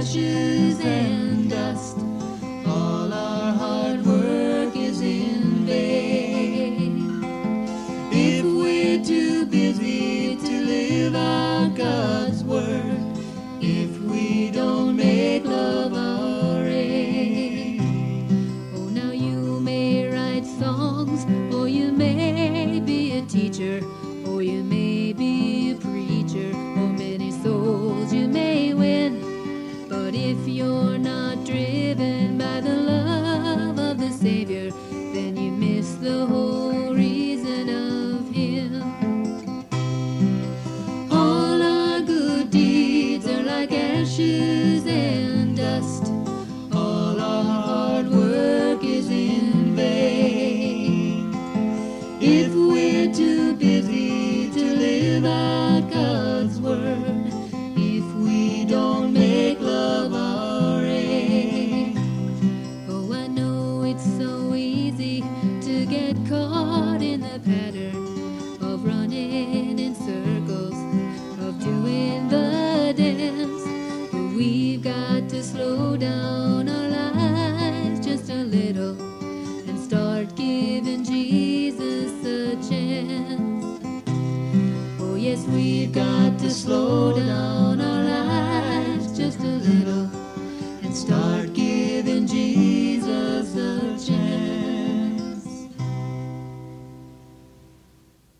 ashes and dust. All our hard work is in vain if we're too busy to live out God's word, if we don't make love our aim. Oh, now you may write songs, or you may be a teacher, or you may be a preacher, or many souls you may win. But if you're not driven by the love of the Savior, then you miss the whole reason of Him. All our good deeds are like ashes and dust. All our hard work is in vain if we're too busy to live out God's word, if we don't make love our aim. Oh, I know it's so easy to get caught in the pattern of running in circles, of doing the dance. But we've got to slow down our lives just a little and start giving Jesus a chance. Oh yes, we've got to slow down our lives just a little and start